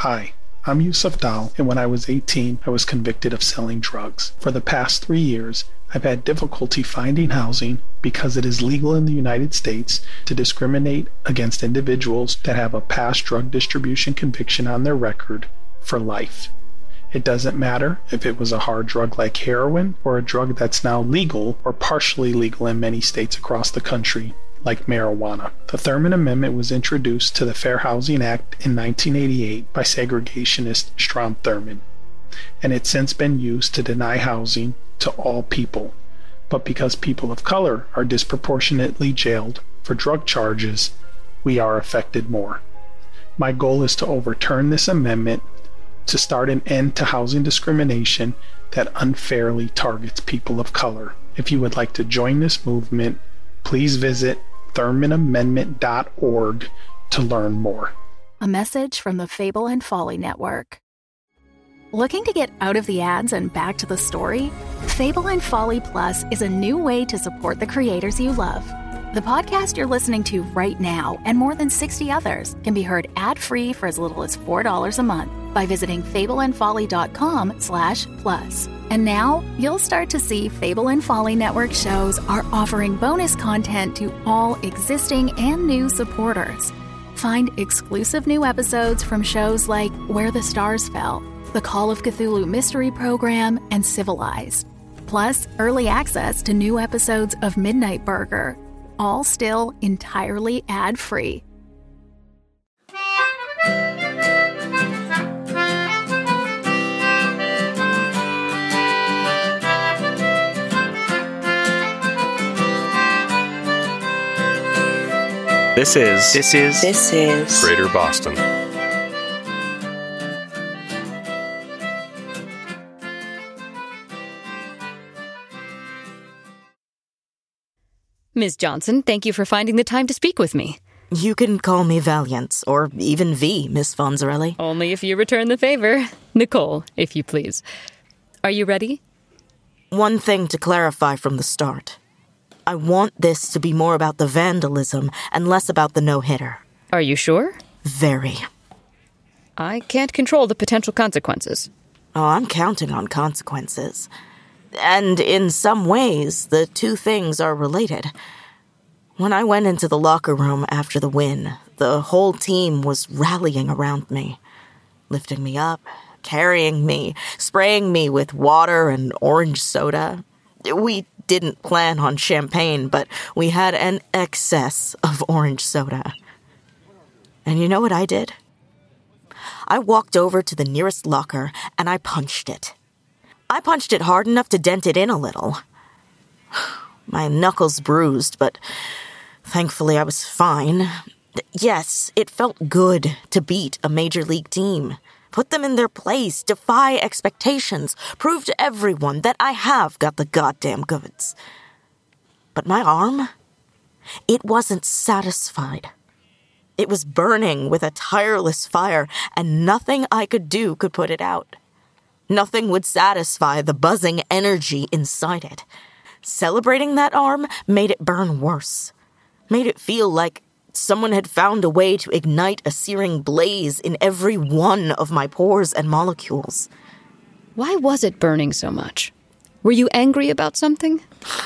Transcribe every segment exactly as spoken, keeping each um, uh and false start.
Hi, I'm Yusuf Dal, and when I was eighteen, I was convicted of selling drugs. For the past three years, I've had difficulty finding housing because it is legal in the United States to discriminate against individuals that have a past drug distribution conviction on their record for life. It doesn't matter if it was a hard drug like heroin or a drug that's now legal or partially legal in many states across the country, like marijuana. The Thurmond Amendment was introduced to the Fair Housing Act in nineteen eighty-eight by segregationist Strom Thurmond, and it's since been used to deny housing to all people. But because people of color are disproportionately jailed for drug charges, we are affected more. My goal is to overturn this amendment to start an end to housing discrimination that unfairly targets people of color. If you would like to join this movement, please visit thurmond amendment dot org to learn more. A message from the Fable and Folly Network. Looking to get out of the ads and back to the story? Fable and Folly Plus is a new way to support the creators you love. The podcast you're listening to right now and more than sixty others can be heard ad-free for as little as four dollars a month by visiting fableandfolly.com slash plus. And now you'll start to see Fable and Folly Network shows are offering bonus content to all existing and new supporters. Find exclusive new episodes from shows like Where the Stars Fell, The Call of Cthulhu Mystery Program, and Civilized. Plus, early access to new episodes of Midnight Burger, all still entirely ad-free. This is This is This is Greater Boston. Miz Johnson, thank you for finding the time to speak with me. You can call me Valiant, or even V, Miss Fonzarelli. Only if you return the favor. Nicole, if you please. Are you ready? One thing to clarify from the start. I want this to be more about the vandalism and less about the no-hitter. Are you sure? Very. I can't control the potential consequences. Oh, I'm counting on consequences. And in some ways, the two things are related. When I went into the locker room after the win, the whole team was rallying around me, lifting me up, carrying me, spraying me with water and orange soda. We didn't plan on champagne, but we had an excess of orange soda. And you know what I did? I walked over to the nearest locker and I punched it. I punched it hard enough to dent it in a little. My knuckles bruised, but thankfully I was fine. Yes, it felt good to beat a major league team. Put them in their place, defy expectations, prove to everyone that I have got the goddamn goods. But my arm, it wasn't satisfied. It was burning with a tireless fire, and nothing I could do could put it out. Nothing would satisfy the buzzing energy inside it. Celebrating that arm made it burn worse. Made it feel like someone had found a way to ignite a searing blaze in every one of my pores and molecules. Why was it burning so much? Were you angry about something?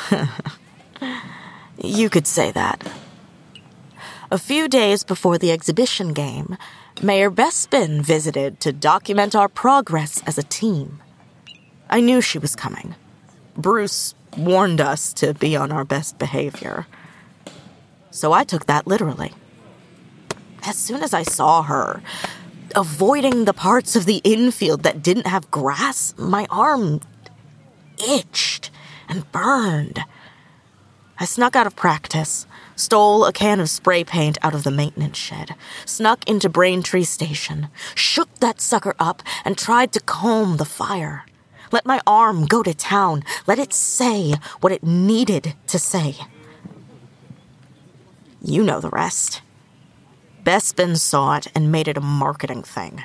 You could say that. A few days before the exhibition game, Mayor Bespin visited to document our progress as a team. I knew she was coming. Bruce warned us to be on our best behavior. So I took that literally. As soon as I saw her, avoiding the parts of the infield that didn't have grass, my arm itched and burned. I snuck out of practice, stole a can of spray paint out of the maintenance shed, snuck into Braintree Station, shook that sucker up, and tried to calm the fire. Let my arm go to town. Let it say what it needed to say. You know the rest. Bespin saw it and made it a marketing thing.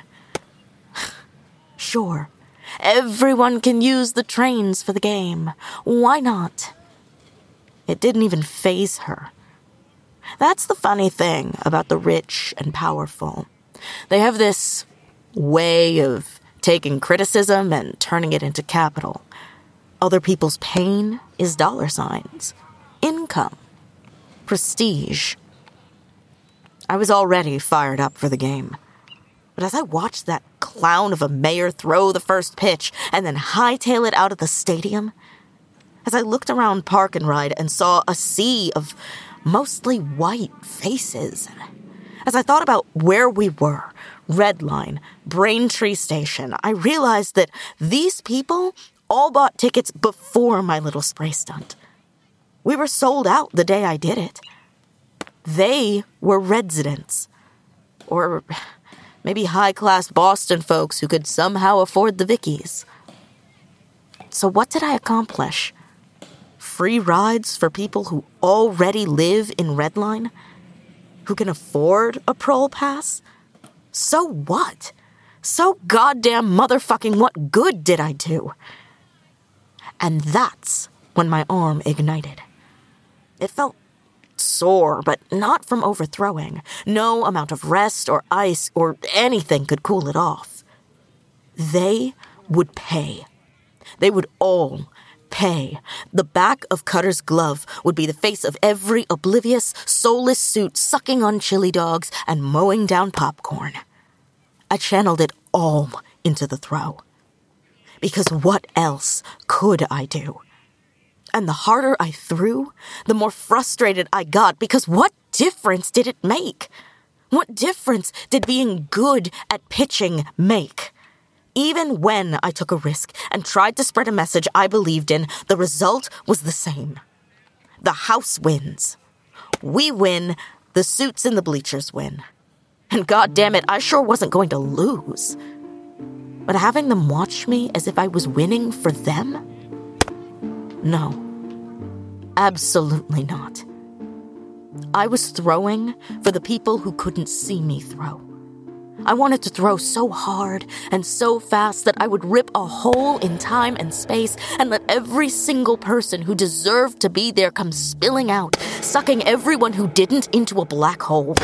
Sure, everyone can use the trains for the game. Why not? It didn't even faze her. That's the funny thing about the rich and powerful. They have this way of taking criticism and turning it into capital. Other people's pain is dollar signs, income, prestige. I was already fired up for the game. But as I watched that clown of a mayor throw the first pitch and then hightail it out of the stadium, as I looked around Park and Ride and saw a sea of mostly white faces, as I thought about where we were, Red Line, Braintree Station, I realized that these people all bought tickets before my little spray stunt. We were sold out the day I did it. They were residents. Or maybe high-class Boston folks who could somehow afford the Vickies. So what did I accomplish? Free rides for people who already live in Red Line? Who can afford a Prole Pass? So what? So goddamn motherfucking what good did I do? And that's when my arm ignited. It felt sore, but not from overthrowing. No amount of rest or ice or anything could cool it off. They would pay. They would all pay. The back of Cutter's glove would be the face of every oblivious, soulless suit sucking on chili dogs and mowing down popcorn. I channeled it all into the throw. Because what else could I do? And the harder I threw, the more frustrated I got, because what difference did it make? What difference did being good at pitching make? Even when I took a risk and tried to spread a message I believed in, the result was the same. The house wins. We win, the suits in the bleachers win. And goddammit, I sure wasn't going to lose. But having them watch me as if I was winning for them? No. Absolutely not. I was throwing for the people who couldn't see me throw. I wanted to throw so hard and so fast that I would rip a hole in time and space and let every single person who deserved to be there come spilling out, sucking everyone who didn't into a black hole.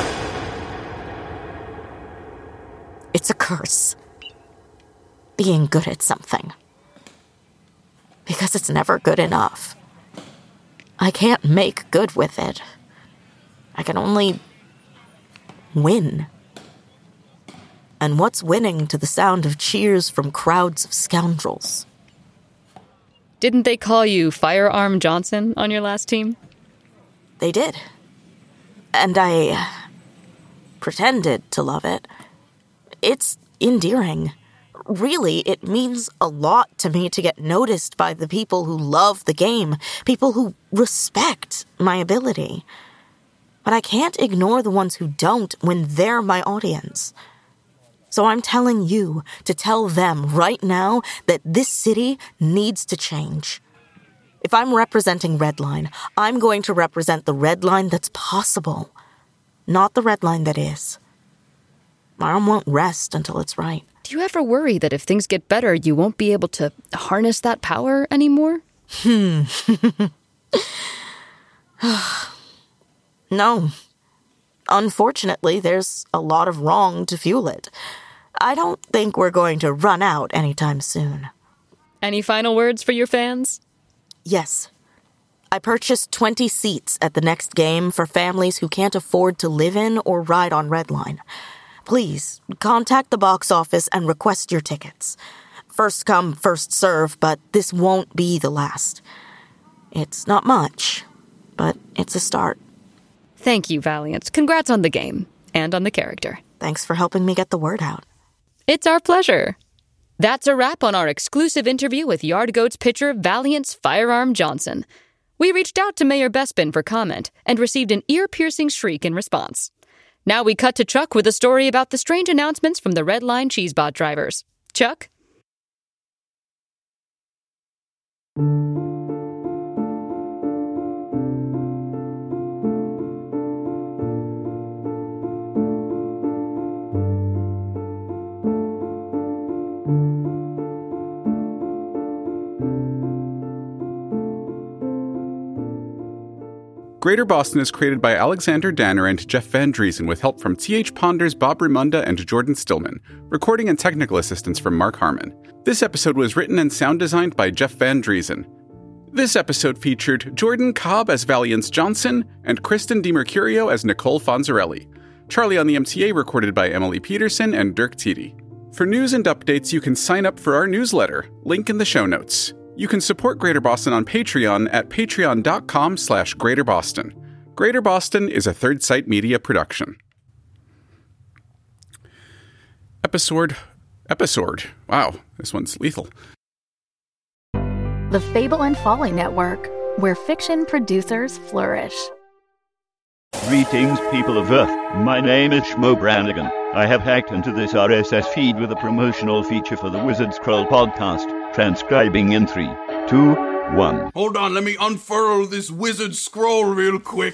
It's a curse. Being good at something. Because it's never good enough. I can't make good with it. I can only win. And what's winning to the sound of cheers from crowds of scoundrels? Didn't they call you Firearm Johnson on your last team? They did. And I pretended to love it. It's endearing. Really, it means a lot to me to get noticed by the people who love the game, people who respect my ability. But I can't ignore the ones who don't when they're my audience. So I'm telling you to tell them right now that this city needs to change. If I'm representing Red Line, I'm going to represent the Red Line that's possible, not the Red Line that is. My arm won't rest until it's right. Do you ever worry that if things get better, you won't be able to harness that power anymore? Hmm. No. Unfortunately, there's a lot of wrong to fuel it. I don't think we're going to run out anytime soon. Any final words for your fans? Yes. I purchased twenty seats at the next game for families who can't afford to live in or ride on Red Line. Please, contact the box office and request your tickets. First come, first serve, but this won't be the last. It's not much, but it's a start. Thank you, Valiant. Congrats on the game and on the character. Thanks for helping me get the word out. It's our pleasure. That's a wrap on our exclusive interview with Yard Goats pitcher Valiant's Firearm Johnson. We reached out to Mayor Bespin for comment and received an ear-piercing shriek in response. Now we cut to Chuck with a story about the strange announcements from the Red Line Cheesebot drivers. Chuck? Greater Boston is created by Alexander Danner and Jeff Van Driesen with help from T H Ponders, Bob Ramunda, and Jordan Stillman. Recording and technical assistance from Mark Harmon. This episode was written and sound designed by Jeff Van Driesen. This episode featured Jordan Cobb as Valiance Johnson and Kristen DiMercurio as Nicole Fonzarelli. Charlie on the M T A recorded by Emily Peterson and Dirk Tiede. For news and updates, you can sign up for our newsletter. Link in the show notes. You can support Greater Boston on Patreon at patreon.com slash Greater Boston. Greater Boston is a Third Sight Media production. Episode... Episode. Wow, this one's lethal. The Fable and Folly Network, where fiction producers flourish. Greetings, people of Earth. My name is Shmo Brannigan. I have hacked into this R S S feed with a promotional feature for the Wizard Scroll podcast. Transcribing in three, two, one. Hold on, let me unfurl this wizard scroll real quick.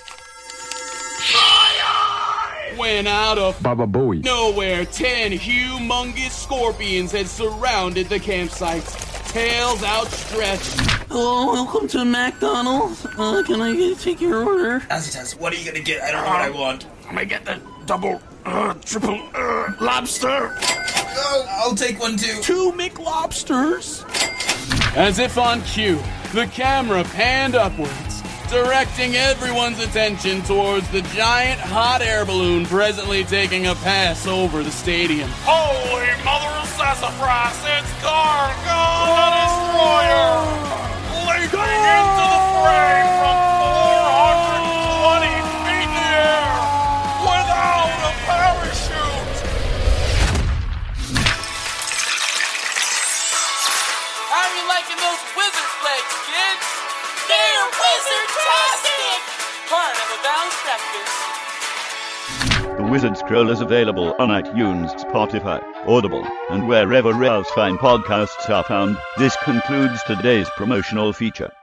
When out of Baba Booey nowhere, ten humongous scorpions had surrounded the campsite, tails outstretched. Hello, welcome to McDonald's. Uh, can I get, take your order? Azitas, what are you gonna get? I don't know what I want. I'm gonna get the double, uh, triple, uh, lobster. Oh, I'll take one too. Two McLobsters. As if on cue, the camera panned upwards, directing everyone's attention towards the giant hot air balloon presently taking a pass over the stadium. Holy mother of sassafras, it's Gargon the Destroyer! Leaping into the fray from four hundred twenty feet in the air without a parachute! How are you liking those wizard legs, kids? They're wizard-tastic! Part of a balanced breakfast. The Wizard Scroll is available on iTunes, Spotify, Audible, and wherever else fine podcasts are found. This concludes today's promotional feature.